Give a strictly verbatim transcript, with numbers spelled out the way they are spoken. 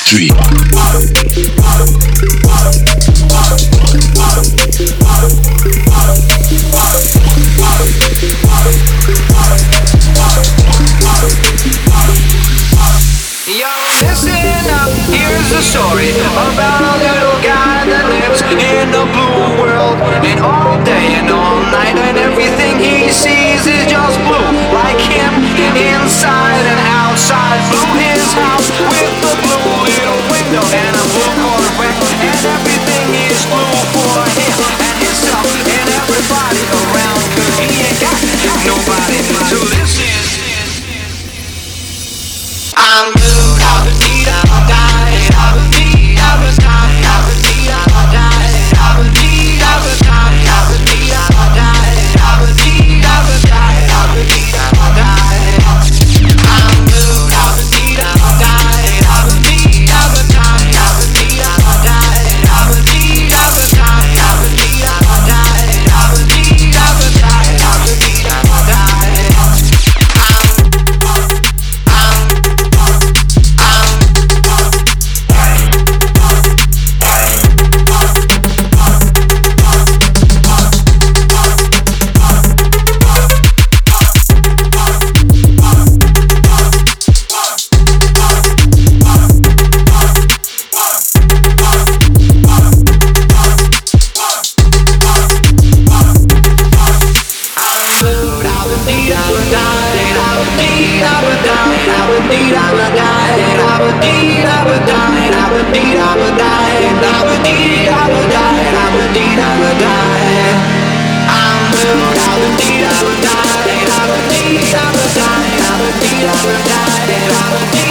Street. Listen up, here's a story about a little guy that lives in a blue world. And all day and all night, and everything he sees is just blue. Like him, inside and outside. Blue his house with a blue little window and a blue Corvette. And everything is blue for him and himself and everybody around. Cause he ain't got nobody to listen. I'm blue, I would need, I would die, I would need, I would die, I would need, I would die, I would need, I would die, I would need, I would die, I would need, I would die, I would need, I would die. I'm blue, I would need, I would die, I would need, I would die, I would need, I would die, I would need, I would die, I would need, I would die, I would need, I would die, I would need, I would die. I would die, I would die, I would die, I would die, I would die.